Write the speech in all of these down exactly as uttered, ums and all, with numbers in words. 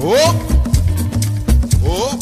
¡Oh! ¡Oh!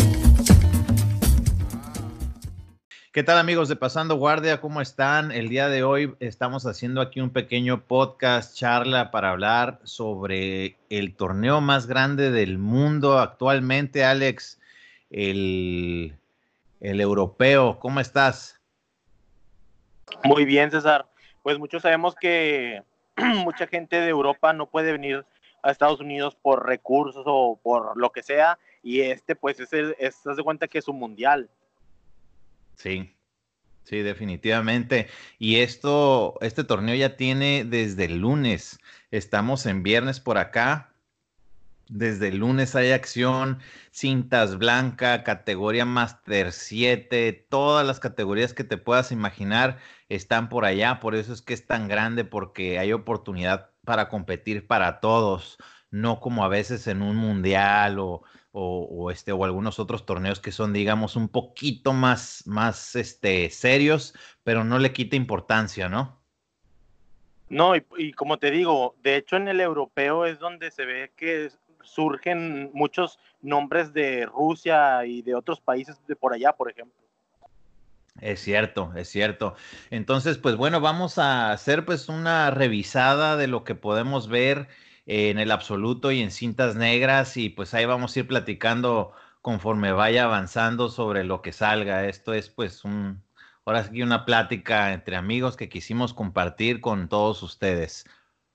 ¿Qué tal, amigos de Pasando Guardia? ¿Cómo están? El día de hoy estamos haciendo aquí un pequeño podcast, charla para hablar sobre el torneo más grande del mundo actualmente, Alex, el, el europeo. ¿Cómo estás? Muy bien, César. Pues muchos sabemos que mucha gente de Europa no puede venir a Estados Unidos por recursos o por lo que sea, y este pues es el, es, haz de cuenta que es un mundial. Sí, sí, definitivamente. Y esto, este torneo ya tiene desde el lunes. Estamos en viernes por acá. Desde el lunes hay acción, cintas blanca, categoría Master siete, todas las categorías que te puedas imaginar están por allá, por eso es que es tan grande, porque hay oportunidad para competir para todos, no como a veces en un mundial o, o, o este, o algunos otros torneos que son, digamos, un poquito más, más este, serios, pero no le quita importancia, ¿no? No, y, y como te digo, de hecho en el europeo es donde se ve que surgen muchos nombres de Rusia y de otros países de por allá, por ejemplo. Es cierto, es cierto. Entonces, pues bueno, vamos a hacer pues una revisada de lo que podemos ver eh, en el absoluto y en cintas negras, y pues ahí vamos a ir platicando conforme vaya avanzando sobre lo que salga. Esto es pues un, ahora sí que una plática entre amigos que quisimos compartir con todos ustedes.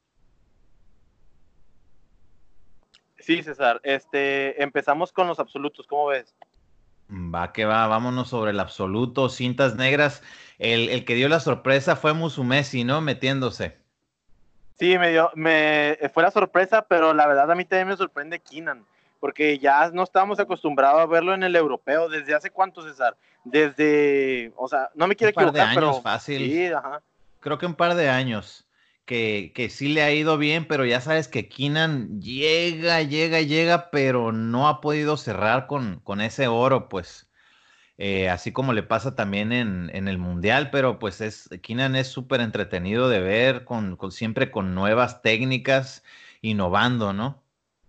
Sí, César, este, empezamos con los absolutos, ¿cómo ves? Va que va, vámonos sobre el absoluto, cintas negras. El, el que dio la sorpresa fue Musumeci, ¿no? Metiéndose. Sí, me dio, me fue la sorpresa, pero la verdad a mí también me sorprende Keenan, porque ya no estábamos acostumbrados a verlo en el europeo. ¿Desde hace cuánto, César? Desde, o sea, no me Un quiero par de equivocar, años pero fácil. sí, ajá. Creo que un par de años que, que sí le ha ido bien, pero ya sabes que Keenan llega, llega, llega, pero no ha podido cerrar con, con ese oro, pues. Eh, así como le pasa también en, en el Mundial, pero pues es, Keenan es súper entretenido de ver, con, con siempre con nuevas técnicas, innovando, ¿no?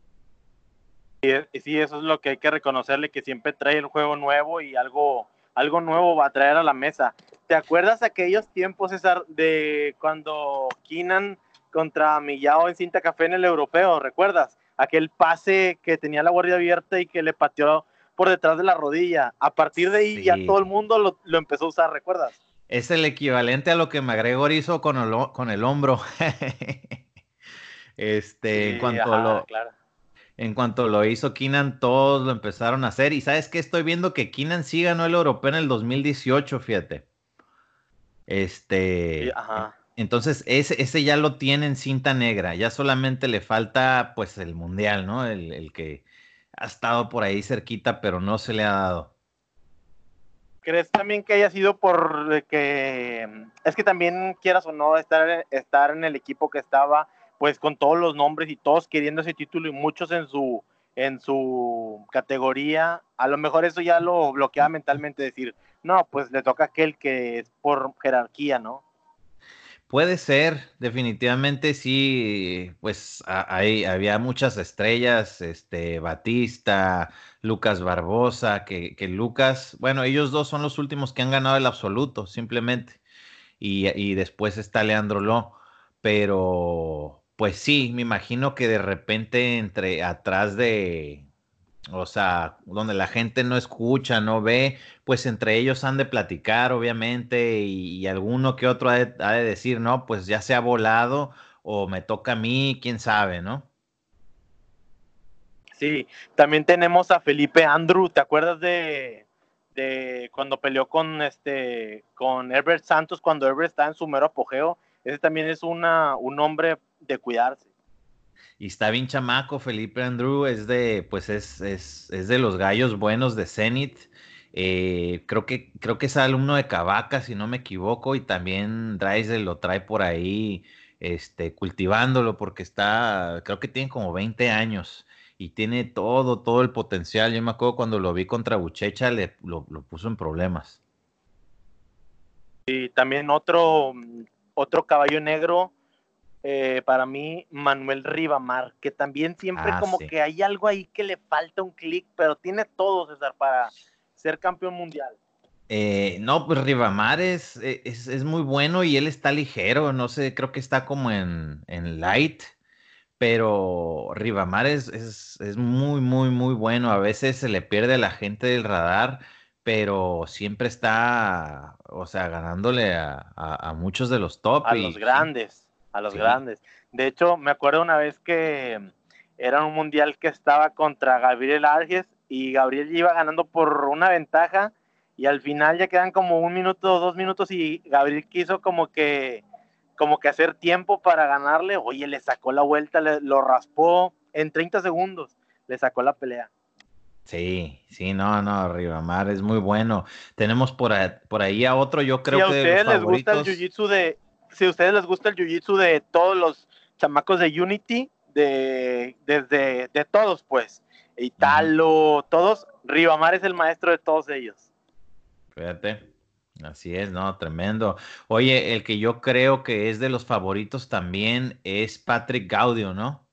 Y sí, eso es lo que hay que reconocerle, que siempre trae el juego nuevo y algo, algo nuevo va a traer a la mesa. ¿Te acuerdas aquellos tiempos, César, de cuando Keenan contra Millao en cinta café en el europeo? ¿Recuerdas? Aquel pase que tenía la guardia abierta y que le pateó por detrás de la rodilla. A partir de ahí ya todo el Sí. mundo lo, lo empezó a usar, ¿recuerdas? Es el equivalente a lo que McGregor hizo con el, con el hombro. Este, en Sí, cuanto ajá, lo, claro. En cuanto lo hizo Keenan, todos lo empezaron a hacer. Y ¿sabes qué? Estoy viendo que Keenan sí ganó el europeo en el dos mil dieciocho, fíjate. Sí, Este, en- ajá. entonces ese, ese ya lo tiene en cinta negra. Ya solamente le falta pues el mundial, ¿no? El, el que ha estado por ahí cerquita, pero no se le ha dado. ¿Crees también que haya sido por que es que también quieras o no estar, estar en el equipo que estaba, pues con todos los nombres y todos queriendo ese título y muchos en su en su categoría, a lo mejor eso ya lo bloquea mentalmente, decir, no, pues le toca a aquel que es por jerarquía, ¿no? Puede ser, definitivamente sí, pues a- ahí había muchas estrellas, este, Batista, Lucas Barbosa, que, que Lucas, bueno, ellos dos son los últimos que han ganado el absoluto, simplemente, y, y después está Leandro Lo, pero pues sí, me imagino que de repente entre atrás de, o sea, donde la gente no escucha, no ve, pues entre ellos han de platicar, obviamente, y, y alguno que otro ha de, ha de decir, no, pues ya se ha volado o me toca a mí, quién sabe, ¿no? Sí, también tenemos a Felipe Andrew, ¿te acuerdas de, de cuando peleó con este con Herbert Santos cuando Herbert está en su mero apogeo? Ese también es una un hombre de cuidarse. Y está bien chamaco, Felipe Andrew, es de, pues es, es, es de los gallos buenos de Zenit. Eh, creo que, creo que es alumno de Cavaca, si no me equivoco, y también Drysdale lo trae por ahí, este, cultivándolo, porque está, creo que tiene como veinte años y tiene todo, todo el potencial. Yo me acuerdo cuando lo vi contra Buchecha, le, lo, lo puso en problemas. Y también otro otro caballo negro eh, para mí, Manuel Rivamar, que también siempre Ah, como sí. que hay algo ahí que le falta un clic, pero tiene todo, César, para ser campeón mundial. Eh, no, pues Rivamar es, e, es, es muy bueno y él está ligero, no sé, creo que está como en, en light, pero Rivamar es, es, es muy, muy, muy bueno. A veces se le pierde a la gente del radar, pero siempre está, o sea, ganándole a, a- a muchos de los top A los y sí, grandes, a los sí. grandes. De hecho, me acuerdo una vez que era un mundial que estaba contra Gabriel Arges y Gabriel iba ganando por una ventaja y al final ya quedan como un minuto o dos minutos y Gabriel quiso como que como que hacer tiempo para ganarle. Oye, le sacó la vuelta, le, lo raspó en treinta segundos, le sacó la pelea. Sí, sí, no, no, Rivamar es muy bueno. Tenemos por, a- por ahí a otro, yo Si creo a que de los ustedes les gusta el favoritos. jiu-jitsu de, si a ustedes les gusta el jiu-jitsu de todos los chamacos de Unity, de, desde, de todos pues, Ujú. Italo, todos, Rivamar es el maestro de todos ellos. Fíjate, así es, ¿no? Tremendo. Oye, el que yo creo que es de los favoritos también es Patrick Gaudio, ¿no?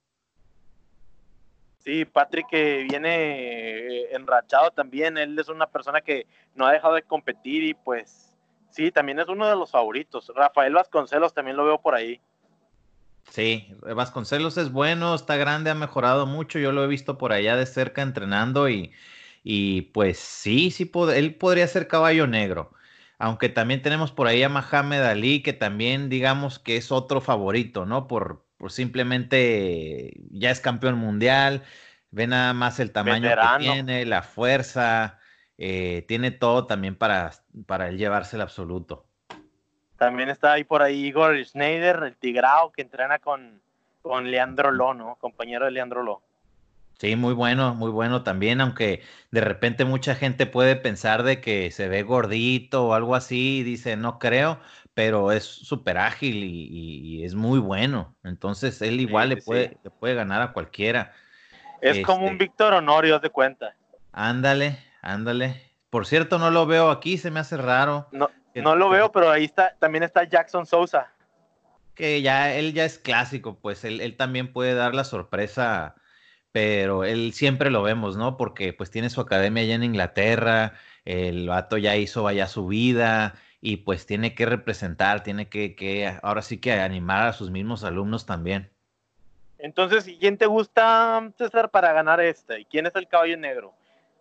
Sí, Patrick que viene eh, enrachado también, él es una persona que no ha dejado de competir y pues sí, también es uno de los favoritos. Rafael Vasconcelos también lo veo por ahí. Sí, Vasconcelos es bueno, está grande, ha mejorado mucho. Yo lo he visto por allá de cerca entrenando y, y pues sí, sí, pod- él podría ser caballo negro. Aunque también tenemos por ahí a Mohamed Ali, que también digamos que es otro favorito, ¿no? Por, por simplemente ya es campeón mundial, ve nada más el tamaño que Veterano. tiene, la fuerza, eh, tiene todo también para, para él llevarse el absoluto. También está ahí por ahí Igor Schneider, el Tigrao, que entrena con, con Leandro Lo, ¿no? Compañero de Leandro Lo. Sí, muy bueno, muy bueno también, aunque de repente mucha gente puede pensar de que se ve gordito o algo así, y dice, no creo, pero es súper ágil y, y- y es muy bueno. Entonces, él igual Sí, le sí, sí. puede, le puede ganar a cualquiera. Es como un Este, Víctor Honorio, haz de cuenta. ándale, ándale. Por cierto, no lo veo aquí, se me hace raro No, que, no lo que veo, pero ahí está, también está Jackson Sousa. que ya él ya es clásico, pues él, él también puede dar la sorpresa, pero él siempre lo vemos, ¿no? Porque pues tiene su academia allá en Inglaterra, el vato ya hizo allá su vida y pues tiene que representar, tiene que, que ahora sí que animar a sus mismos alumnos también. Entonces, ¿quién te gusta, César, para ganar este? ¿Y quién es el caballo negro?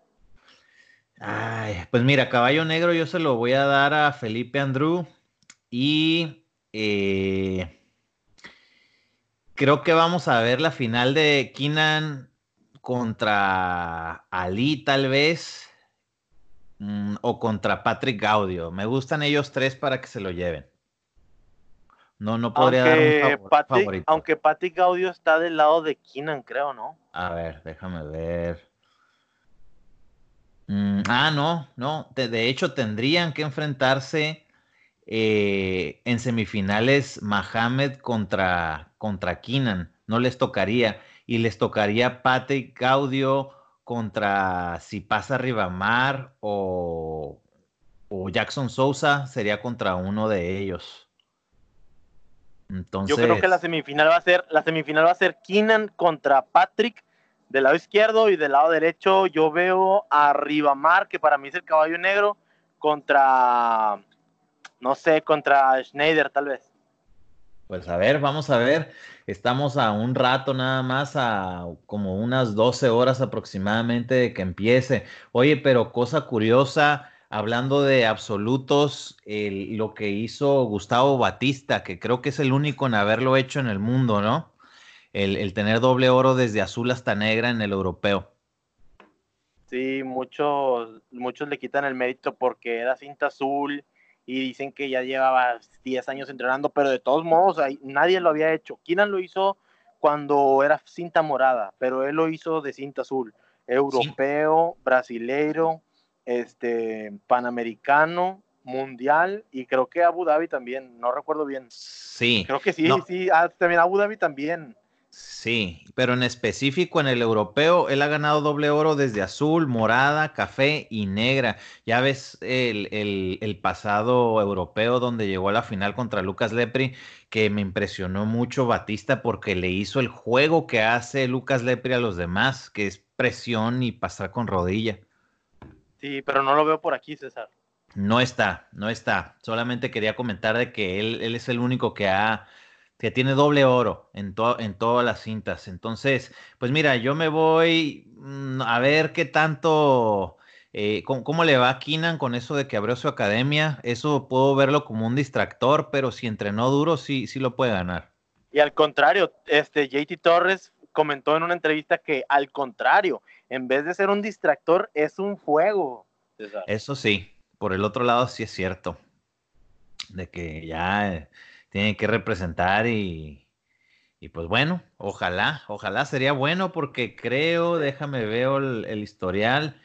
Ay, pues mira, caballo negro yo se lo voy a dar a Felipe Andrú y eh, creo que vamos a ver la final de Keenan contra Ali, tal vez, mm, o contra Patrick Gaudio. Me gustan ellos tres para que se lo lleven. No, no podría dar un Aunque favor- Patrick, favorito. aunque Patrick Gaudio está del lado de Keenan, creo, ¿no? A ver, déjame ver. Mm, ah, no, no. De, de hecho, tendrían que enfrentarse eh, en semifinales Mohamed contra, contra Keenan. No les tocaría. Y les tocaría Patrick Gaudio contra si pasa Rivamar o, o Jackson Sousa. Sería contra uno de ellos. Yo creo que la Entonces, semifinal va a ser, la semifinal va a ser Keenan contra Patrick del lado izquierdo y del lado derecho yo veo a Rivamar, que para mí es el caballo negro, contra, no sé, contra Schneider tal vez. pues a ver, vamos a ver. Estamos a un rato nada más, a como unas doce horas aproximadamente de que empiece. Oye, pero cosa curiosa, hablando de absolutos, el- lo que hizo Gustavo Batista, que creo que es el único en haberlo hecho en el mundo, ¿no? El, el tener doble oro desde azul hasta negra en el europeo. Sí, muchos, muchos le quitan el mérito porque era cinta azul y dicen que ya llevaba diez años entrenando, pero de todos modos ahí, nadie lo había hecho. Keenan lo hizo cuando era cinta morada, pero él lo hizo de cinta azul. Sí, Europeo, brasileiro, este, panamericano, mundial y creo que Abu Dhabi también, no recuerdo bien. sí, Creo que sí, no, sí, ah, también Abu Dhabi también. Sí, pero en específico en el europeo, él ha ganado doble oro desde azul, morada, café y negra. Ya ves el, el- el pasado europeo donde llegó a la final contra Lucas Lepri, que me impresionó mucho Batista porque le hizo el juego que hace Lucas Lepri a los demás, que es presión y pasar con rodilla. Sí, pero no lo veo por aquí, César. No está, no está. Solamente quería comentar de que él, él es el único que ha, que tiene doble oro en, to- en todas las cintas. Entonces, pues mira, yo me voy mm, a ver qué tanto, eh, cómo, cómo le va a Keenan con eso de que abrió su academia. Eso puedo verlo como un distractor, pero si entrenó duro, sí, sí lo puede ganar. Y al contrario, este J T Torres comentó en una entrevista que al contrario, en vez de ser un distractor, es un fuego, César. Eso sí, por el otro lado sí es cierto, de que ya eh, tiene que representar y Y pues bueno, ojalá, ojalá sería bueno porque creo, déjame veo el, el historial.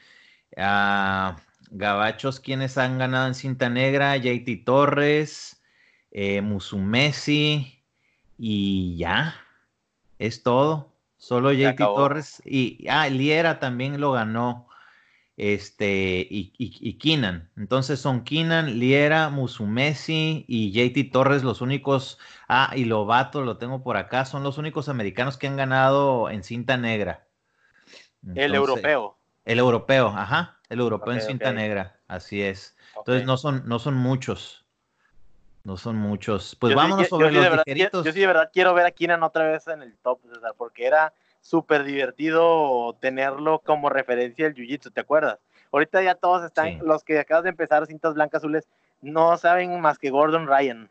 ah, Gabachos, quienes han ganado en cinta negra, J T Torres, eh, Musumeci y ya, es todo. Solo Se J T acabó. Torres y ah, Liera también lo ganó este, y, y, y Keenan. Entonces son Keenan, Liera, Musumeci y J T Torres los únicos, ah, y Lovato, lo tengo por acá, son los únicos americanos que han ganado en cinta negra. El Entonces, europeo. el europeo, ajá, el europeo Ok, en ok, cinta negra, así es. ok. Entonces no son, no son muchos, no son muchos. Pues Yo sí, yo, vámonos yo sobre sí de los verdad, quiero- yo sí de ligeritos. verdad quiero ver a Keenan otra vez en el top, César, porque era súper divertido tenerlo como referencia del Jiu-Jitsu, ¿te acuerdas? Ahorita ya todos están, Sí. los que acaban de empezar cintas blancas azules, no saben más que Gordon Ryan.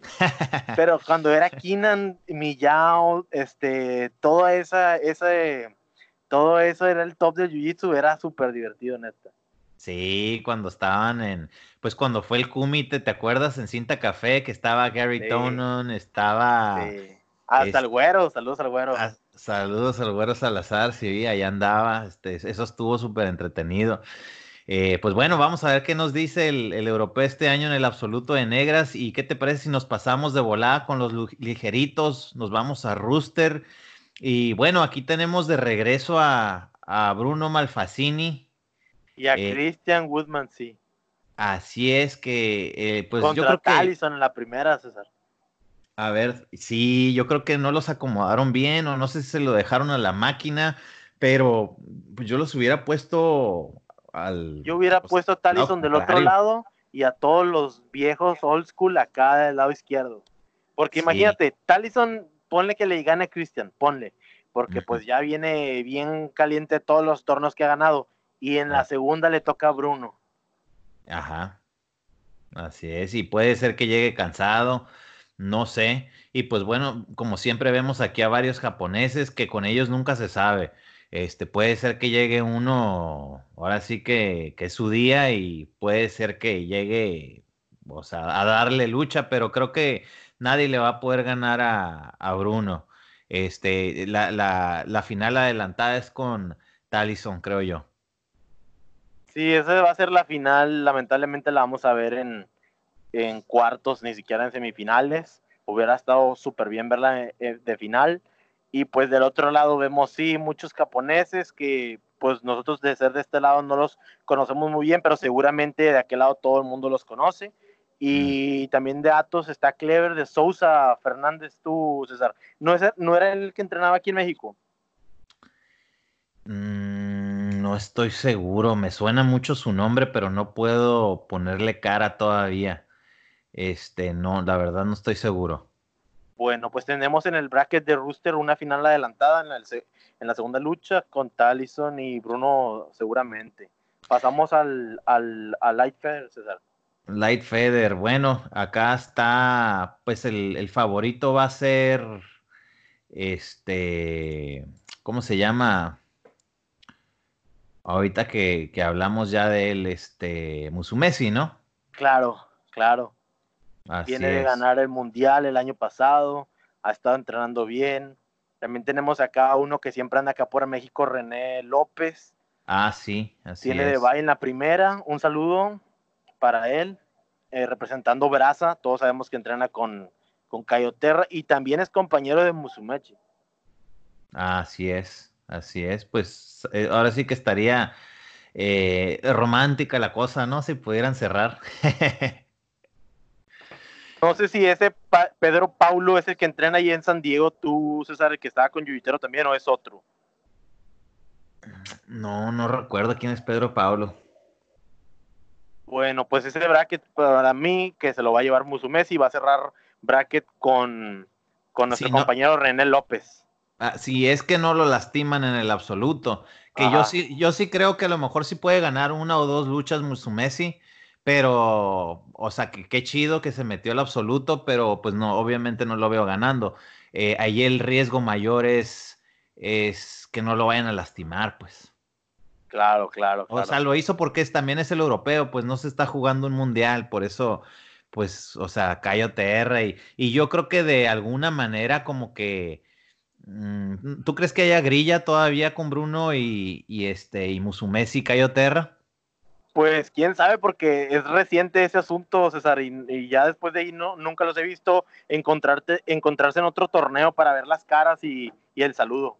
Pero cuando era Keenan, Miyao, este, todo esa, ese, todo eso era el top del Jiu-Jitsu, era súper divertido, neta. Sí, cuando estaban en, pues cuando fue el Kumite, ¿te acuerdas? En Cinta Café, que estaba Gary Sí, Tonon, estaba, sí. Hasta el es, güero, saludos al güero. ah, saludos al Güero Salazar, sí, ahí andaba, este, eso estuvo súper entretenido. Eh, pues bueno, vamos a ver qué nos dice el, el europeo este año en el absoluto de negras y qué te parece si nos pasamos de volada con los lu- ligeritos, nos vamos a Rooster y bueno, aquí tenemos de regreso a, a Bruno Malfacini. Y a eh, Christian Woodman, sí. Así es que, eh, pues yo Contra creo que, Talison en la primera, César. a ver, sí, yo creo que no los acomodaron bien o no sé si se lo dejaron a la máquina, pero pues yo los hubiera puesto al, Yo hubiera pues, puesto a lado Talison del otro contrario. lado y a todos los viejos old school acá del lado izquierdo. Porque Sí, imagínate, Talison, ponle que le gane a Christian, ponle. Porque ujú, pues ya viene bien caliente todos los torneos que ha ganado. Y en la ah, segunda le toca a Bruno. ajá, así es, y puede ser que llegue cansado, no sé, y pues bueno, como siempre vemos aquí a varios japoneses que con ellos nunca se sabe. Este, puede ser que llegue uno, ahora sí que, que es su día y puede ser que llegue, o sea, a darle lucha, pero creo que nadie le va a poder ganar a, a Bruno. Este, la, la, la final adelantada es con Talison, creo yo. Sí, esa va a ser la final. Lamentablemente la vamos a ver en, en cuartos, ni siquiera en semifinales. Hubiera estado súper bien verla de, de final. Y pues del otro lado vemos, sí, muchos japoneses que pues nosotros de ser de este lado no los conocemos muy bien, pero seguramente de aquel lado todo el mundo los conoce. Mm. Y también de Atos está Clever, de Sousa, Fernández, tú, César. ¿No, es, ¿No era el que entrenaba aquí en México? Mm, no estoy seguro, me suena mucho su nombre, pero no puedo ponerle cara todavía. Este, no, la verdad no estoy seguro. Bueno, pues tenemos en el bracket de Rooster una final adelantada en la, en la segunda lucha con Talison y Bruno seguramente. Pasamos al, al, al Light Fair, César. Light Feather, bueno, acá está, pues el, el favorito va a ser, este, ¿cómo se llama? Ahorita que, que hablamos ya de él, este, Musumeci, ¿no? Claro, claro. Así Viene de es. ganar el Mundial el año pasado, ha estado entrenando bien. También tenemos acá uno que siempre anda acá por México, René López. Ah, sí, así Tiene de es. bye en la primera. Un saludo para él, eh, representando Brasa. Todos sabemos que entrena con, con Cayoterra y también es compañero de Musumeci. Así es, así es. Pues eh, ahora sí que estaría eh, romántica la cosa, ¿no? Si pudieran cerrar. No sé si ese Pa- Pedro Paulo es el que entrena ahí en San Diego, tú, César, el que estaba con Yuyitero también, o es otro. No, no recuerdo quién es Pedro Pablo. Bueno, pues ese bracket para mí, que se lo va a llevar Musumeci, va a cerrar bracket con, con nuestro Si no, compañero René López. ah, si es que no lo lastiman en el absoluto, que yo Ajá. sí, yo sí creo que a lo mejor sí puede ganar una o dos luchas Musumeci, pero, o sea, que qué chido que se metió al absoluto, pero pues no, obviamente no lo veo ganando. Eh, ahí el riesgo mayor es, es que no lo vayan a lastimar, pues. Claro, claro, O sea, claro. lo hizo porque es, también es el europeo, pues no se está jugando un mundial, por eso, pues, o sea, Cayo T R y, y yo creo que de alguna manera como que, mm, ¿tú crees que haya grilla todavía con Bruno y, y este y Musumeci y Cayo Terra? Pues quién sabe, porque es reciente ese asunto, César, y, y ya después de ahí no, nunca los he visto encontrarte, encontrarse en otro torneo para ver las caras y, y el saludo.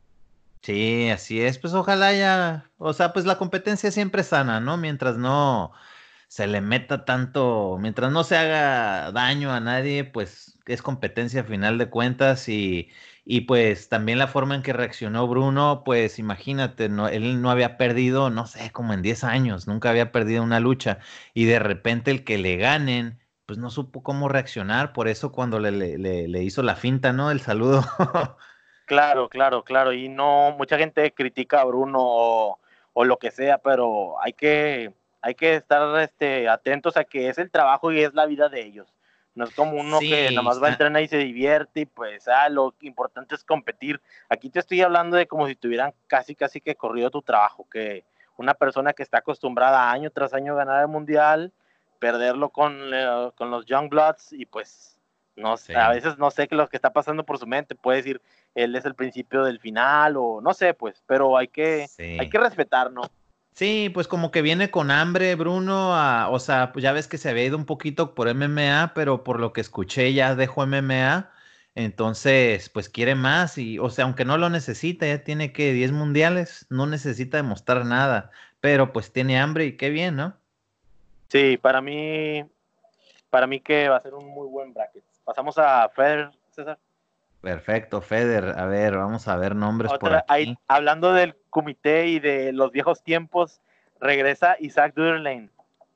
Sí, así es, pues ojalá ya, o sea, pues la competencia siempre es sana, ¿no? Mientras no se le meta tanto, mientras no se haga daño a nadie, pues es competencia a final de cuentas y, y pues también la forma en que reaccionó Bruno, pues imagínate, no, él no había perdido, no sé, como en diez años, nunca había perdido una lucha y de repente el que le ganen, pues no supo cómo reaccionar, por eso cuando le, le, le, le hizo la finta, ¿no? El saludo. Claro, claro, claro. Y no, mucha gente critica a Bruno o, o lo que sea, pero hay que, hay que estar este, atentos a que es el trabajo y es la vida de ellos. No es como uno que nada Sí, más va a está- entrenar y se divierte y pues ah, lo importante es competir. Aquí te estoy hablando de como si tuvieran casi, casi que corrido tu trabajo, que una persona que está acostumbrada año tras año a ganar el mundial, perderlo con, eh, con los Young Bloods y pues no, a sí. veces no sé qué es lo que está pasando por su mente, puede decir él es el principio del final o no sé, pues, pero hay que, hay Sí. que respetar, ¿no? Sí, pues como que viene con hambre, Bruno, a- o sea, pues ya ves que se había ido un poquito por M M A, pero por lo que escuché ya dejó M M A, entonces pues quiere más y, o sea, aunque no lo necesita, ya tiene que diez mundiales, no necesita demostrar nada, pero pues tiene hambre y qué bien, ¿no? Sí, para mí, para mí que va a ser un muy buen bracket. Pasamos a Federer, César. Perfecto, Feder, a ver, vamos a ver nombres por Otra, ahí, aquí. hablando del comité y de los viejos tiempos, regresa Isaac Durlane.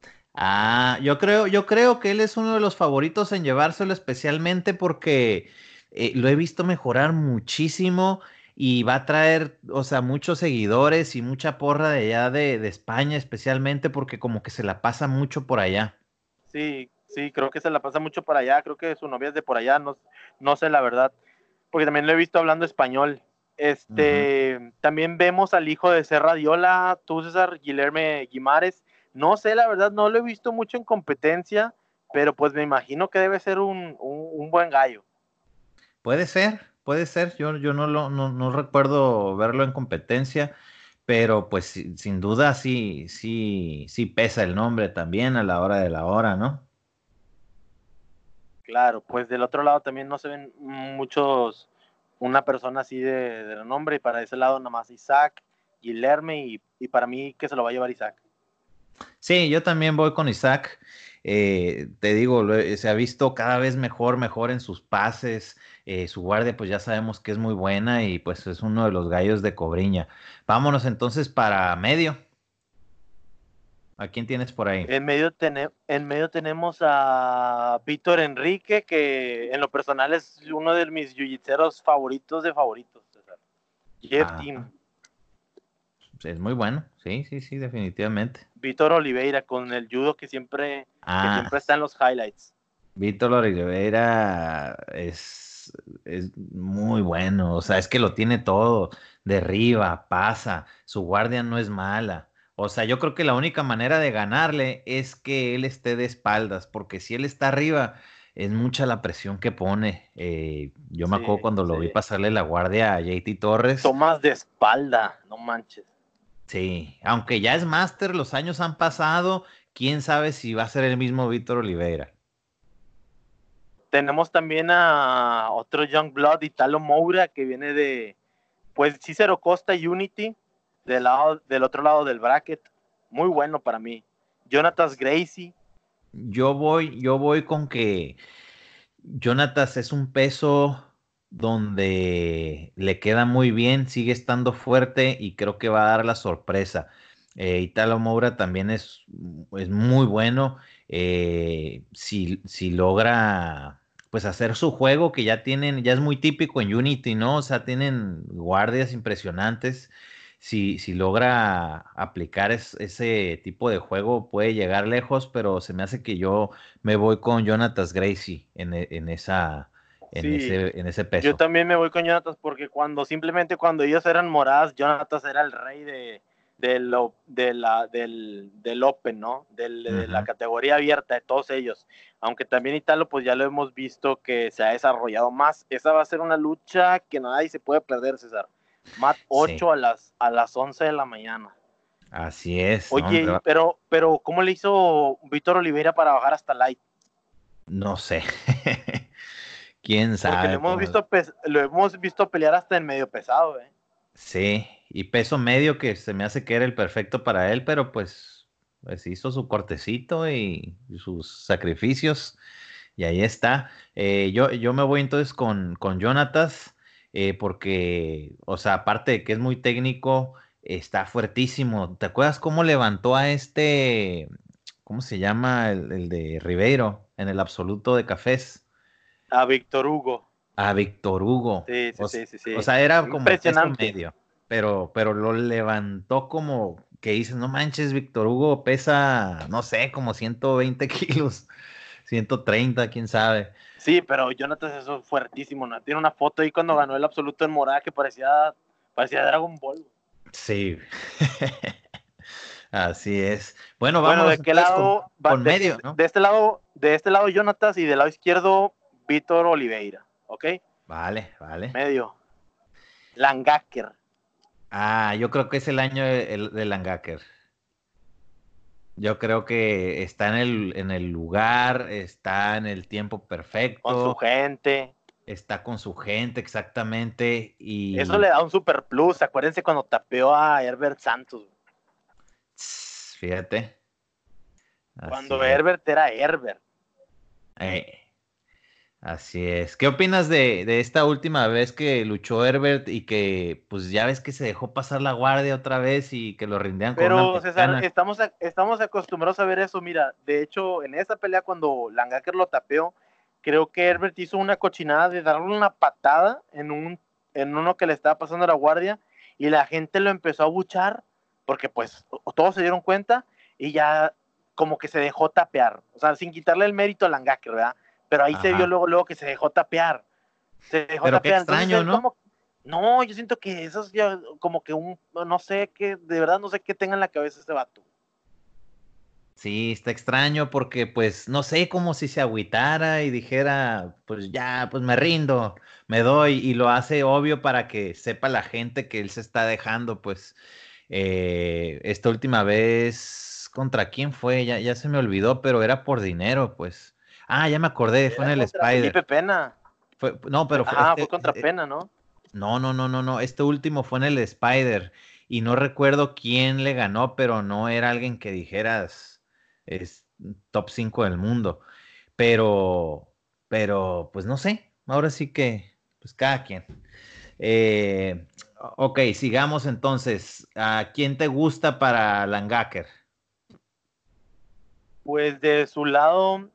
Ah, yo creo, yo creo que él es uno de los favoritos en llevárselo especialmente porque eh, lo he visto mejorar muchísimo y va a traer, o sea, muchos seguidores y mucha porra de allá de, de España, especialmente porque como que se la pasa mucho por allá. Sí, sí, creo que se la pasa mucho por allá, creo que su novia es de por allá, no, no sé la verdad, porque también lo he visto hablando español. Ujú. Este, también vemos al hijo de Serra Diola, tú César, Guilherme Guimares. No sé, la verdad, no lo he visto mucho en competencia, pero pues me imagino que debe ser un, un, un buen gallo. Puede ser, puede ser. Yo, yo no lo, no, no recuerdo verlo en competencia, pero pues si- sin duda sí, sí, sí pesa el nombre también a la hora de la hora, ¿no? Claro, pues del otro lado también no se ven muchos, una persona así de, de nombre, y para ese lado nada más Isaac, Guilherme, y, y para mí que se lo va a llevar Isaac. Sí, yo también voy con Isaac. Eh, te digo, lo he- se ha visto cada vez mejor, mejor en sus pases. Eh, su guardia, pues ya sabemos que es muy buena y pues es uno de los gallos de Cobriña. Vámonos entonces para medio. ¿A quién tienes por ahí? En medio, tene, en medio tenemos a Víctor Enrique, que en lo personal es uno de mis jiu-jitseros favoritos de favoritos. César. Jeff Ah, Team, es muy bueno. Sí, sí, sí, definitivamente. Víctor Oliveira con el judo que siempre, que Ah, siempre está en los highlights. Víctor Oliveira es, es muy bueno, o sea, es que lo tiene todo, derriba, pasa, su guardia no es mala. O sea, yo creo que la única manera de ganarle es que él esté de espaldas, porque si él está arriba, es mucha la presión que pone. Eh, yo me acuerdo Sí, cuando lo vi sí. pasarle la guardia a J T Torres, Tomas de espalda, no manches. sí, aunque ya es máster, los años han pasado, quién sabe si va a ser el mismo Víctor Oliveira. Tenemos también a otro Young Blood, Italo Moura, que viene de, pues Cícero Costa y Unity del, lado, del otro lado del bracket, muy bueno para mí. Jonatas Gracie. Yo voy, yo voy con que Jonatas es un peso donde le queda muy bien, sigue estando fuerte y creo que va a dar la sorpresa. Eh, Italo Moura también es, es muy bueno. Eh, si, si logra pues hacer su juego, que ya tienen, ya es muy típico en Unity, ¿no? O sea, tienen guardias impresionantes. Si, si logra aplicar es- ese tipo de juego, puede llegar lejos, pero se me hace que yo me voy con Jonatas Gracie en, e- en esa, en Sí, ese, en ese yo peso. también me voy con Jonatas porque cuando simplemente cuando ellos eran moradas, Jonatas era el rey de, de, lo, de la, del, del Open, ¿no? Del, de la Ujú. categoría abierta de todos ellos. Aunque también Italo, pues ya lo hemos visto que se ha desarrollado más. Esa va a ser una lucha que nadie se puede perder, César. Mat Sí, ocho a las, a las once de la mañana. así es, ¿no? Hombre, Oye, va- pero, pero ¿cómo le hizo Víctor Oliveira para bajar hasta Light? no sé. ¿Quién Porque lo sabe hemos cómo? visto, lo hemos visto pelear hasta en medio pesado, ¿eh? Sí, y peso medio que se me hace que era el perfecto para él, pero pues, pues hizo su cortecito y sus sacrificios y ahí está. Eh, yo, yo me voy entonces con, con Jonatas eh, porque, o sea, aparte de que es muy técnico, está fuertísimo. ¿Te acuerdas cómo levantó a este, cómo se llama el, el de Ribeiro en el absoluto de cafés? A Víctor Hugo. A Víctor Hugo. Sí, sí, O, s- sí, sí, o sí. sea, era como peso Impresionante. medio, pero, pero lo levantó como que dices, no manches, Víctor Hugo pesa, no sé, como ciento veinte kilos, ciento treinta, quién sabe. Sí, pero Jonathan es eso fuertísimo, ¿no? Tiene una foto ahí cuando ganó el absoluto en morada que parecía, parecía Dragon Ball. Sí, así es. Bueno, Bueno, vámonos ¿de qué entonces con, lado? Va, con de, medio, ¿no? de este lado, de este lado Jonathan y del lado izquierdo Víctor Oliveira, ¿ok? Vale, vale. Medio. Langaker. Ah, yo creo que es el año de, el- de Langaker. Yo creo que está en el, en el lugar, está en el tiempo Con su perfecto. gente. Está con su gente exactamente Eso y le da un super plus. Acuérdense cuando tapeó a Herbert Santos. tss, fíjate, así Cuando es, Herbert era Herbert. eh, así es. ¿Qué opinas de, de esta última vez que luchó Herbert y que pues ya ves que se dejó pasar la guardia otra vez y que lo rindían con una Pero, César, mexicana? estamos, a- estamos acostumbrados a ver eso. Mira, de hecho, en esa pelea, cuando Langaker lo tapeó, creo que Herbert hizo una cochinada de darle una patada en, un, en uno que le estaba pasando a la guardia y la gente lo empezó a buchar porque, pues, todos se dieron cuenta y ya como que se dejó tapear. O sea, sin quitarle el mérito a Langaker, ¿verdad? Pero ahí se vio Ajá. luego, luego que se dejó tapear. Se dejó Pero qué tapear. Entonces, extraño, él ¿no? como no, yo siento que eso es ya como que un, no sé qué, de verdad no sé qué tenga en la cabeza este vato. Sí, está extraño porque pues no sé, como si se agüitara y dijera, pues ya, pues me rindo, me doy y lo hace obvio para que sepa la gente que él se está dejando, pues eh, esta última vez, ¿contra quién fue? Ya, ya se me olvidó, pero era por dinero, pues. Ah, ya me acordé, fue Era en el contra Felipe Spider. Pena. Fue, no, pero fue Ajá, fue este, contra eh, Pena, ¿no? no, no, no, no, no. Este último fue en el Spider y no recuerdo quién le ganó, pero no era alguien que dijeras es top cinco del mundo. Pero, pero, pues no sé. Ahora sí que, pues cada quien. Eh, ok, sigamos entonces. ¿A quién te gusta para Langaker? Pues de su lado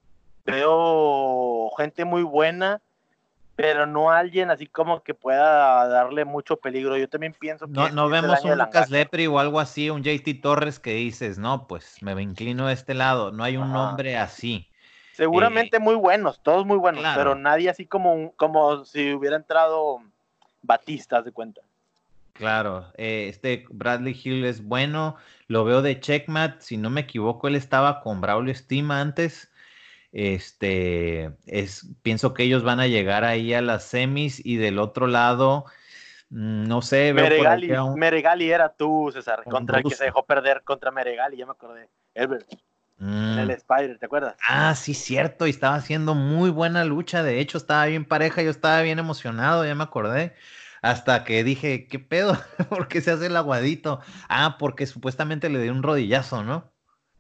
veo gente muy buena, pero no alguien así como que pueda darle mucho peligro. Yo también pienso que No, no este es el vemos año de un Lucas Langaker. Lepri o algo así, un J T Torres que dices, no, pues me inclino a este lado. No hay un Ajá. nombre así. Eh, Seguramente muy buenos, todos muy buenos, pero claro. nadie así como, como si hubiera entrado Batista, haz de cuenta. Claro, eh, este Bradley Hill es bueno, lo veo de Checkmat, si no me equivoco, él estaba con Braulio Estima antes, este, es, pienso que ellos van a llegar ahí a las semis y del otro lado, mm, no sé, veo por ahí Meregali, a un, Meregali era tú, César, un contra el que se ruso. dejó perder contra Meregali, ya me acordé. Herbert, en el Mm, Spider, ¿te acuerdas? ah, sí, cierto, y estaba haciendo muy buena lucha, de hecho estaba bien pareja, yo estaba bien emocionado, ya me acordé. Hasta que dije, ¿qué pedo? ¿Por qué se hace el aguadito? Ah, porque supuestamente le dio un rodillazo, ¿no?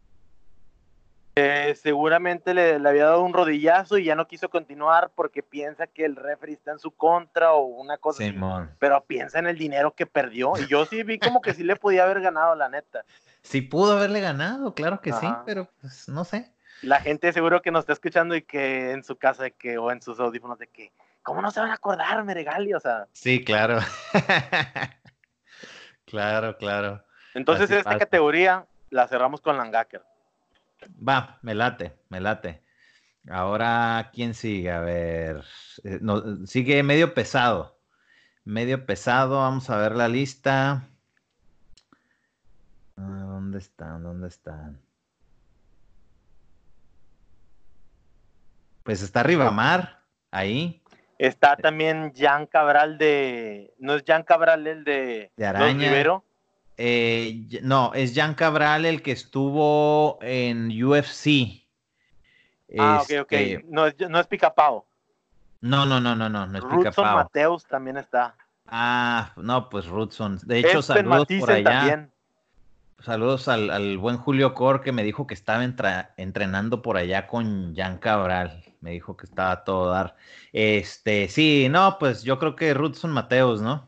Eh, seguramente le, le había dado un rodillazo y ya no quiso continuar porque piensa que el referee está en su contra o una cosa así, Simón. pero piensa en el dinero que perdió y yo sí vi como que sí le podía haber ganado, la neta. Sí pudo haberle ganado, claro que sí, Ajá. pero pues no sé. La gente seguro que nos está escuchando y que en su casa de que, o en sus audífonos de que, ¿cómo no se van a acordar, Meregali? O sea, Sí, claro. Claro, claro. entonces Así esta pasa. categoría la cerramos con Langacker. Va, me late, me late. Ahora, ¿quién sigue? A ver, eh, no, sigue medio pesado. Medio pesado, vamos a ver la lista. Ah, ¿dónde están? ¿Dónde están? Pues está Ribamar, ahí, Está también Jan Cabral de, no es Jan Cabral el de de Los Araña. Rivero. Eh, y- no, es Jan Cabral el que estuvo en U F C. Ah, ok, ok, Este, no es, no es Picapao. no, no, no, no, no, no es Rudson Picapao. Mateus también está. Ah, no, pues Rudson. De hecho, Espen saludos por Matisen allá. también. Saludos al, al buen Julio Cor que me dijo que estaba entra- entrenando por allá con Jan Cabral. Me dijo que estaba a todo dar. Este, sí, no, pues yo creo que Rudson Mateos, ¿no?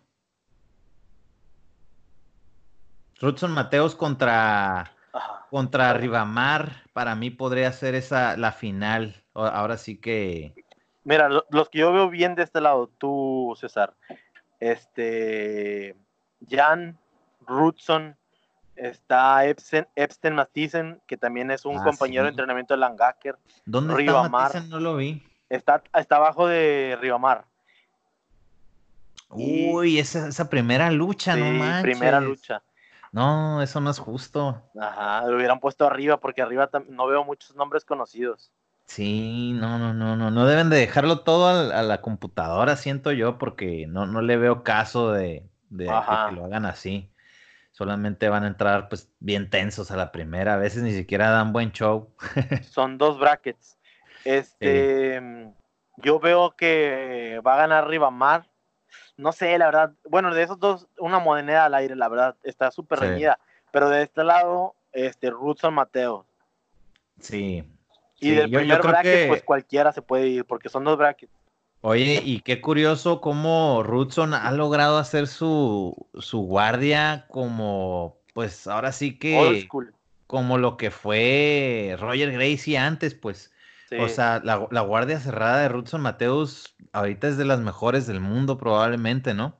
Rudson Mateos contra, Ajá. contra Ribamar, para mí podría ser esa la final. O- Ahora sí que. Mira, lo- los que yo veo bien de este lado, tú, César, este, Jan, Rudson, está Epstein, Epstein Matisen, que también es un Ah, compañero de sí. entrenamiento de Langacker. ¿Dónde está Ribamar, Matisse? No lo vi. está, está abajo de Ribamar. Y Uy, esa, esa primera lucha, no sí, primera manches. lucha. No, eso no es justo. Ajá, lo hubieran puesto arriba porque arriba tam- no veo muchos nombres conocidos. Sí, no, no, no, no, no deben de dejarlo todo al- a, la computadora, siento yo, porque no, no le veo caso de, de- de que Ajá, lo hagan así. Solamente van a entrar pues bien tensos a la primera, a veces ni siquiera dan buen show. son dos brackets. Sí, Este, yo veo que va a ganar Ribamar. No sé, la verdad. Bueno, de esos dos, una moneda al aire, la verdad. Está súper sí, reñida. Pero de este lado, este, Rudson Mateo. sí, Y sí, del yo, yo primer creo bracket, pues que, cualquiera se puede ir, porque son dos brackets. oye, y qué curioso cómo Rudson ha logrado hacer su, su guardia como, pues ahora sí Old que school. como lo que fue Roger Gracie antes, pues. O Sí. sea, la, la guardia cerrada de Rudson Mateus ahorita es de las mejores del mundo, probablemente, ¿no?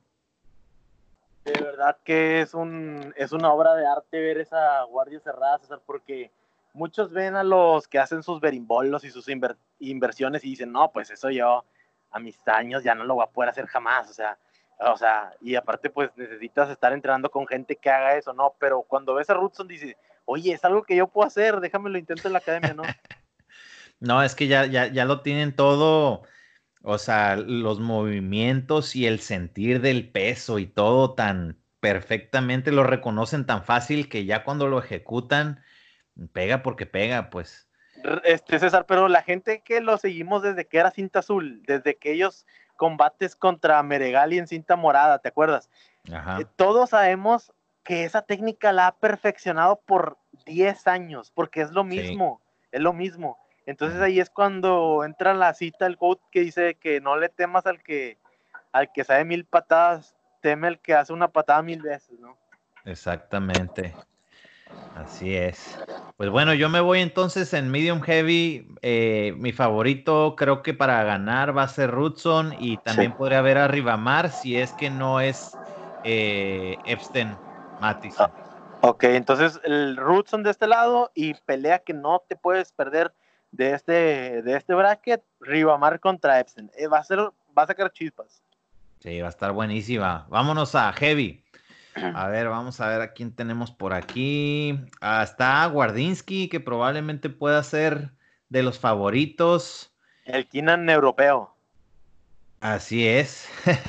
De verdad que es un es una obra de arte ver esa guardia cerrada, César, porque muchos ven a los que hacen sus berimbolos y sus inver, inversiones y dicen, no, pues eso yo a mis años ya no lo voy a poder hacer jamás, o sea, o sea, y aparte pues necesitas estar entrenando con gente que haga eso, ¿no? Pero cuando ves a Rudson dice, oye, es algo que yo puedo hacer, déjame lo intento en la academia, ¿no? No, es que ya, ya, ya lo tienen todo, o sea, los movimientos y el sentir del peso y todo tan perfectamente, lo reconocen tan fácil que ya cuando lo ejecutan, pega porque pega, pues. Este, César, pero la gente que lo seguimos desde que era cinta azul, desde que ellos combates contra Meregali en cinta morada, ¿te acuerdas? Eh, Ajá. todos sabemos que esa técnica la ha perfeccionado por diez años, porque es lo Sí. mismo, es lo mismo. Entonces Ujú. ahí es cuando entra la cita, el quote que dice que no le temas al que, al que sabe mil patadas, teme al que hace una patada mil veces, ¿no? Exactamente. Así es. Pues bueno, yo me voy entonces en medium heavy. Eh, mi favorito creo que para ganar va a ser Rudson y Sí. también podría haber a Ribamar si es que no es eh, Epstein Ah, Matisen. ok, entonces el Rudson de este lado y pelea que no te puedes perder de este, de este bracket, Ribamar contra Epstein. Eh, va a ser, va a sacar chispas. Sí, va a estar buenísima. Vámonos a heavy. A ver, vamos a ver a quién tenemos por aquí. Ah, está Wardinsky, que probablemente pueda ser de los favoritos. El Kinan europeo. Así es.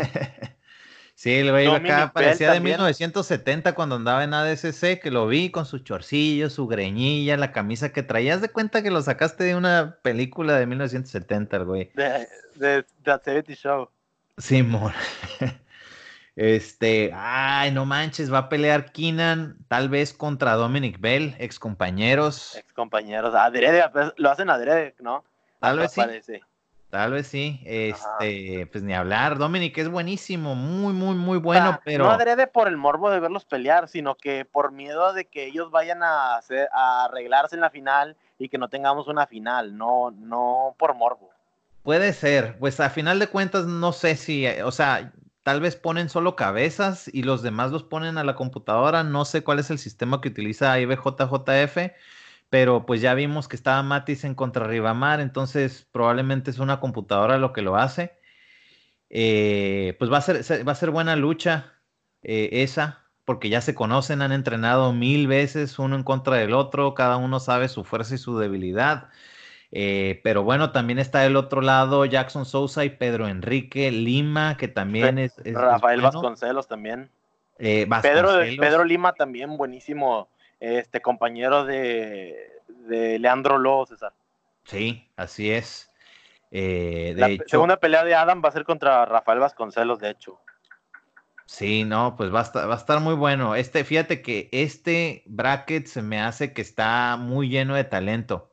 Sí, el güey acá Dominic Bell parecía de también. mil novecientos setenta cuando andaba en A D C C, que lo vi con sus chorcillos, su greñilla, la camisa que traías de cuenta que lo sacaste de una película de mil novecientos setenta, el güey. De, de That setenta Show. Simón. Este, ay, no manches, va a pelear Keenan, tal vez contra Dominic Bell, ex compañeros. Ex compañeros, adrede, pues, lo hacen adrede, ¿no? Tal Hasta vez sí, parece. tal vez sí. Ajá. Este, pues ni hablar. Dominic es buenísimo, muy, muy, muy O sea, bueno, no pero adrede por el morbo de verlos pelear, sino que por miedo de que ellos vayan a, hacer, a arreglarse en la final y que no tengamos una final, no, no por morbo. puede ser. Pues a final de cuentas, no sé si, eh, o sea, tal vez ponen solo cabezas y los demás los ponen a la computadora. No sé cuál es el sistema que utiliza I B J J F. Pero pues ya vimos que estaba Matis en contra Rivamar, entonces probablemente es una computadora lo que lo hace. Eh, pues va a ser, va a ser buena lucha eh, esa, porque ya se conocen, han entrenado mil veces uno en contra del otro, cada uno sabe su fuerza y su debilidad. Eh, pero bueno, también está del otro lado Jackson Sousa y Pedro Enrique Lima, que también es, es, es Rafael bueno. Vasconcelos también. Eh, Pedro, Pedro Vasconcelos, Lima también buenísimo, este compañero de, de Leandro Lobo, César. sí, así es. Eh, La de pe- hecho, segunda pelea de Adam va a ser contra Rafael Vasconcelos, de hecho. sí, no, pues va a estar, va a estar muy bueno. Este, fíjate que este bracket se me hace que está muy lleno de talento,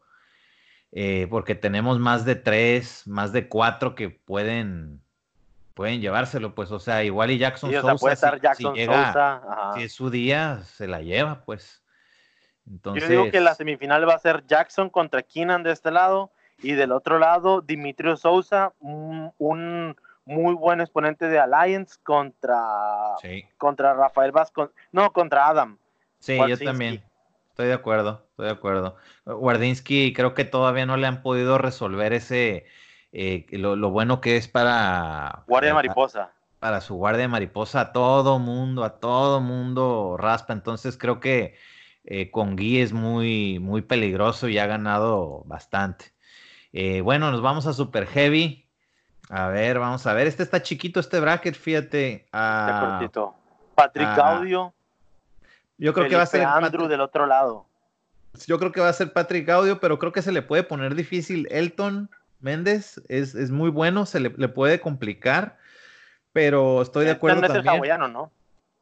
eh, porque tenemos más de tres, más de cuatro que pueden, pueden llevárselo, pues, o sea, igual y Jackson Sí, o sea, puede Sousa, estar si, si Jackson llega, Sousa. si Ajá. es su día, se la lleva, pues. Yo digo que la Entonces, semifinal va a ser Jackson contra Keenan de este lado y del otro lado Dimitrio Sousa, un, un muy buen exponente de Alliance contra, sí, contra Rafael Vascon, no, contra Adam sí, yo Warsinski. también. Estoy de acuerdo, estoy de acuerdo. Wardinsky creo que todavía no le han podido resolver ese, eh, lo, lo bueno que es para, Guardia eh, Mariposa. para su guardia de mariposa, a todo mundo, a todo mundo raspa. Entonces creo que eh, con Gui es muy, muy peligroso y ha ganado bastante. Eh, bueno, nos vamos a Super Heavy. A ver, vamos a ver. Este está chiquito, este bracket, fíjate. Está Ah, cortito. Patrick ah, Gaudio, yo creo que va a Felipe ser Andrew Patrick, del otro lado. yo creo que va a ser Patrick Gaudio, pero creo que se le puede poner difícil. Elton Méndez es, es muy bueno, se le, le puede complicar, pero estoy de Elton acuerdo no es el también. hawaiano, ¿no?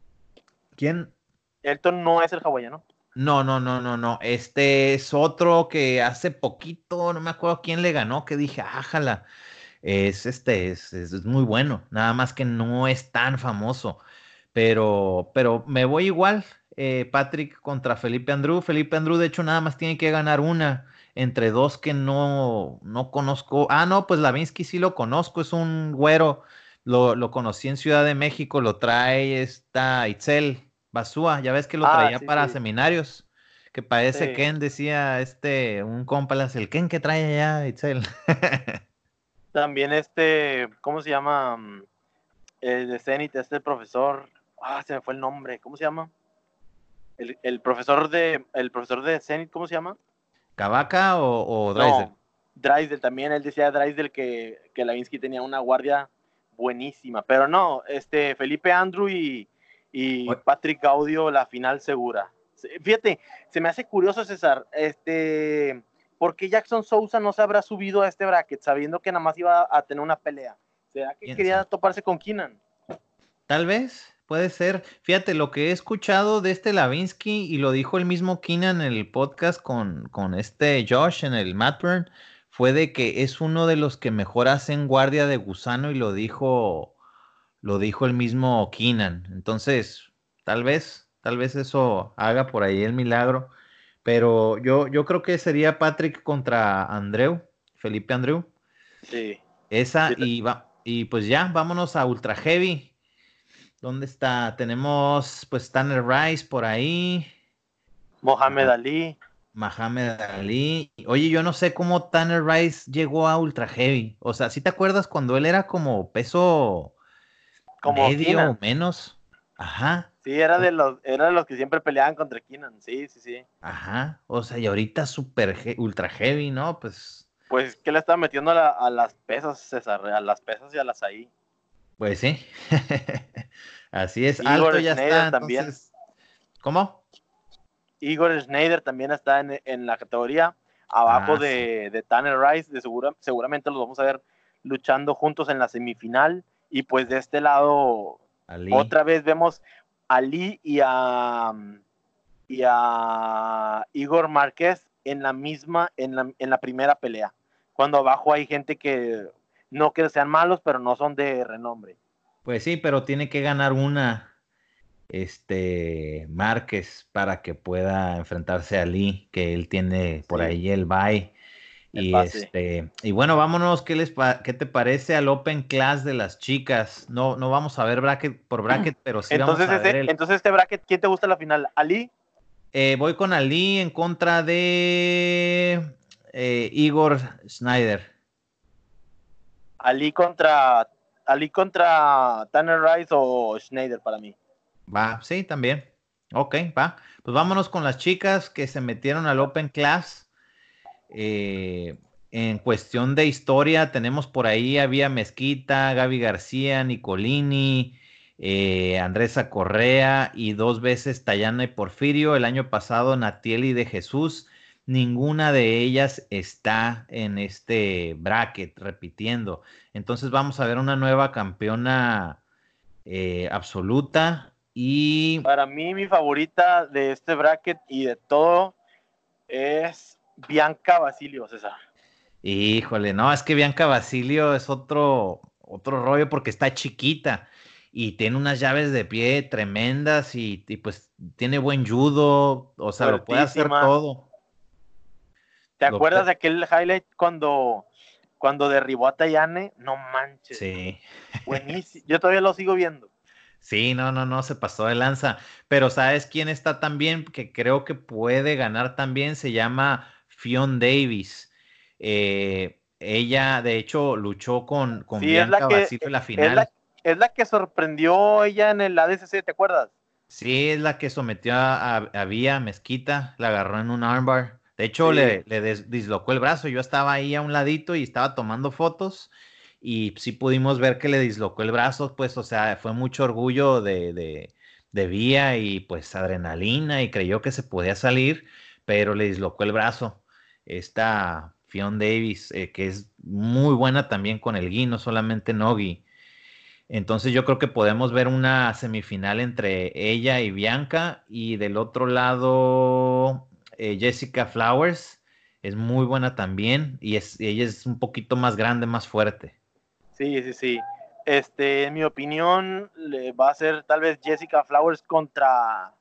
¿Quién? Elton no es el hawaiano. No, no, no, no, no. Este es otro que hace poquito, no me acuerdo quién le ganó, que dije, ájala, es este, es, es, es muy bueno, nada más que no es tan famoso, pero, pero me voy igual, eh, Patrick contra Felipe Andrew. Felipe Andrew, de hecho, nada más tiene que ganar una entre dos que no, no conozco. Ah, no, pues Lavinsky sí lo conozco, es un güero, lo, lo conocí en Ciudad de México, lo trae esta Itzel Basúa, ya ves que lo Ah, traía sí, para sí. seminarios, que parece Sí. Ken, decía este, un compa, el Ken que trae allá Itzel. También este, ¿cómo se llama? Mm, El de Zenit, este profesor. Ah, se me fue el nombre. ¿Cómo se llama? El, el profesor de. El profesor de Zenit, ¿cómo se llama? ¿Cavaca o, o Drysdale? No, Drysdale también. Él decía Drysdale que, que Lavinsky tenía una guardia buenísima. Pero no, este, Felipe Andrew y, y O- Patrick Gaudio, la final segura. Fíjate, se me hace curioso, César. Este. ¿Por qué Jackson Sousa no se habrá subido a este bracket sabiendo que nada más iba a tener una pelea? ¿Será que ¿Quién quería sabe? toparse con Keenan? Tal vez, puede ser. Fíjate, lo que he escuchado de este Lavinsky, y lo dijo el mismo Keenan en el podcast con, con este Josh en el Matt Burn, fue de que es uno de los que mejor hacen guardia de gusano, y lo dijo, lo dijo el mismo Keenan. Entonces, tal vez, tal vez eso haga por ahí el milagro. Pero yo, yo creo que sería Patrick contra Andreu, Felipe Andreu. Sí. Esa, Sí, y va, y pues ya, vámonos a Ultra Heavy. ¿Dónde está? Tenemos pues Tanner Rice por ahí, Mohamed a Ali, Mohamed Ali. Oye, yo no sé cómo Tanner Rice llegó a Ultra Heavy. O sea, ¿sí te acuerdas cuando él era como peso como medio o Keenan. menos? Ajá, Sí, era o- de los, era de los que siempre peleaban contra Keenan. Sí, sí, sí. ajá. O sea, y ahorita super he- Ultra Heavy, ¿no? Pues, Pues que le estaba metiendo a, la- a las pesas, César, a las pesas y a las ahí. pues sí. Así es, alto Igor ya Schneider está, también. entonces, ¿cómo? Igor Schneider también está en, en la categoría abajo Ah, sí. de, de Tanner Rice. De segura, seguramente los vamos a ver luchando juntos en la semifinal. Y pues de este lado, Ali. Otra vez vemos a Lee y a, y a Igor Márquez en la misma, en la, en la primera pelea. Cuando abajo hay gente que no que sean malos, pero no son de renombre. Pues sí, pero tiene que ganar una, este, Márquez para que pueda enfrentarse a Lee, que él tiene por Sí. ahí el bye. El Y pase. este, y bueno, vámonos, ¿qué les pa- qué te parece al Open Class de las chicas? No, no vamos a ver bracket por bracket, pero sí vamos Entonces, a ver ese, el. entonces este bracket, ¿quién te gusta en la final? ¿Ali? Eh, voy con Ali en contra de eh, Igor Schneider. Ali contra Ali contra Tanner Rice o Schneider para mí. Va, sí, también. Ok, va. Pues vámonos con las chicas que se metieron al Open Class. Eh, en cuestión de historia, tenemos por ahí había Mezquita, Gaby García, Nicolini, eh, Andresa Correa y dos veces Tayana y Porfirio. El año pasado Natieli de Jesús. Ninguna de ellas está en este bracket, repitiendo. Entonces vamos a ver una nueva campeona eh, absoluta y Para mí, mi favorita de este bracket y de todo es Bianca Basilio, César. híjole, no, es que Bianca Basilio es otro, otro rollo porque está chiquita y tiene unas llaves de pie tremendas y, y pues tiene buen judo, o sea, lo puede hacer Fuertísima. todo. ¿Te Lo acuerdas de puede- aquel highlight cuando, cuando derribó a Tayane? No manches. Sí, Buenísimo. Yo todavía lo sigo viendo. sí, no, no, no, se pasó de lanza. Pero ¿sabes quién está también? Que creo que puede ganar también, se llama Fionn Davis. Eh, ella, de hecho, luchó con, con Sí, es la Bianca que Basilio en la es la, final. es la que sorprendió ella en el A D C C, ¿te acuerdas? Sí, es la que sometió a, a, a Vía Mezquita, la agarró en un armbar. De hecho, Sí. le, le des- dislocó el brazo. Yo estaba ahí a un ladito y estaba tomando fotos y sí pudimos ver que le dislocó el brazo, pues, o sea, fue mucho orgullo de, de, de Vía y pues adrenalina y creyó que se podía salir, pero le dislocó el brazo. Esta Fionn Davis, eh, que es muy buena también con el gi, no solamente Nogi. Entonces yo creo que podemos ver una semifinal entre ella y Bianca y del otro lado eh, Jessica Flowers es muy buena también y es, ella es un poquito más grande, más fuerte. Sí, sí, sí. Este, en mi opinión, le va a ser tal vez Jessica Flowers contra,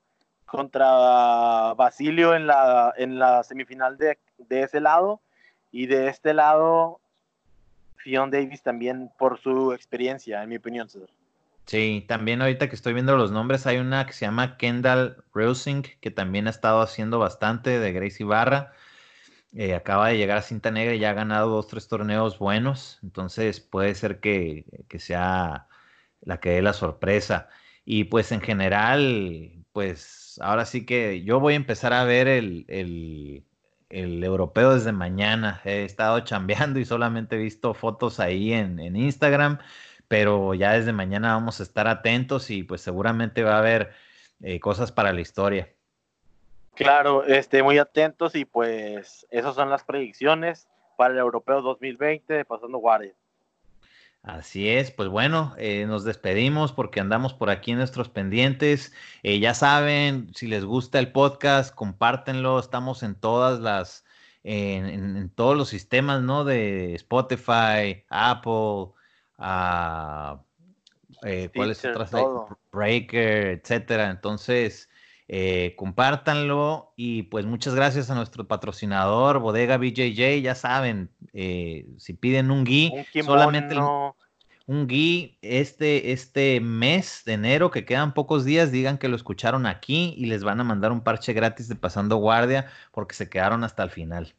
contra Basilio en la, en la semifinal de, de ese lado. Y de este lado, Fionn Davis también por su experiencia, en mi opinión, César. Sí, también ahorita que estoy viendo los nombres hay una que se llama Kendall Rousing que también ha estado haciendo bastante de Gracie Barra. Eh, acaba de llegar a cinta negra y ya ha ganado dos, tres torneos buenos. Entonces puede ser que, que sea la que dé la sorpresa. Y pues en general, pues ahora sí que yo voy a empezar a ver el, el, el europeo desde mañana. He estado chambeando y solamente he visto fotos ahí en, en Instagram, pero ya desde mañana vamos a estar atentos y pues seguramente va a haber eh, cosas para la historia. Claro, este, muy atentos y pues esas son las predicciones para el Europeo dos mil veinte de Pasando Guardia. Así es, pues bueno, eh, nos despedimos porque andamos por aquí en nuestros pendientes. Eh, ya saben, si les gusta el podcast, compártenlo. Estamos en todas las, en, en- en todos los sistemas, ¿no? De Spotify, Apple, ah, eh, ¿cuáles Stitcher, otras hay? todo. Breaker, etcétera. Entonces, eh, compártanlo y pues muchas gracias a nuestro patrocinador, Bodega B J J. Ya saben, eh, si piden un gui, Un solamente el kimono. un gui este, este mes de enero, que quedan pocos días, digan que lo escucharon aquí y les van a mandar un parche gratis de Pasando Guardia porque se quedaron hasta el final.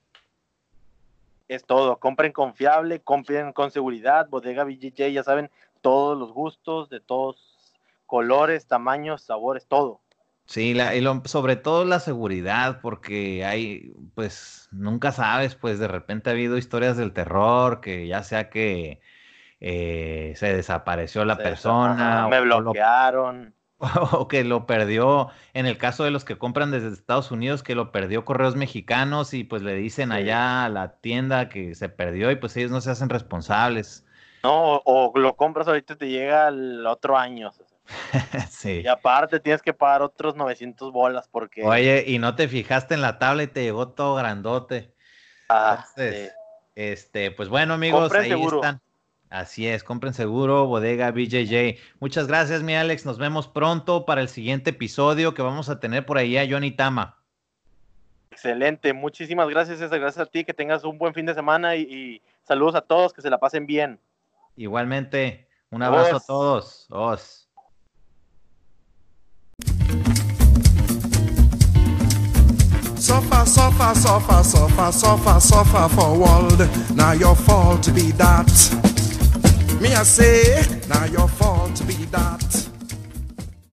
Es todo. Compren confiable, compren con seguridad. Bodega B J J, ya saben, todos los gustos, de todos colores, tamaños, sabores, todo. Sí, la, y lo- sobre todo la seguridad, porque hay, pues, nunca sabes, pues de repente ha habido historias del terror, que ya sea que eh, se desapareció la Se- ajá, persona me o, o lo bloquearon. o que lo perdió, en el caso de los que compran desde Estados Unidos, que lo perdió Correos Mexicanos y pues le dicen Sí. allá a la tienda que se perdió y pues ellos no se hacen responsables. No, o, o lo compras ahorita y te llega el otro año. César. Sí. Y aparte tienes que pagar otros novecientos bolas porque... Oye, y no te fijaste en la tabla y te llegó todo grandote. Ah, Entonces, sí. este, pues bueno, amigos, Compren ahí seguro. están. Así es, compren seguro, Bodega B J J. Muchas gracias, mi Alex. Nos vemos pronto para el siguiente episodio que vamos a tener por ahí a Johnny Tama. Excelente, muchísimas gracias, César. Gracias a ti, que tengas un buen fin de semana y, y saludos a todos, que se la pasen bien. Igualmente, un abrazo Os. a todos. Os. Suffer, suffer, suffer, suffer, suffer, suffer for world. Now your fault to be that. Me I say, now your fault to be that.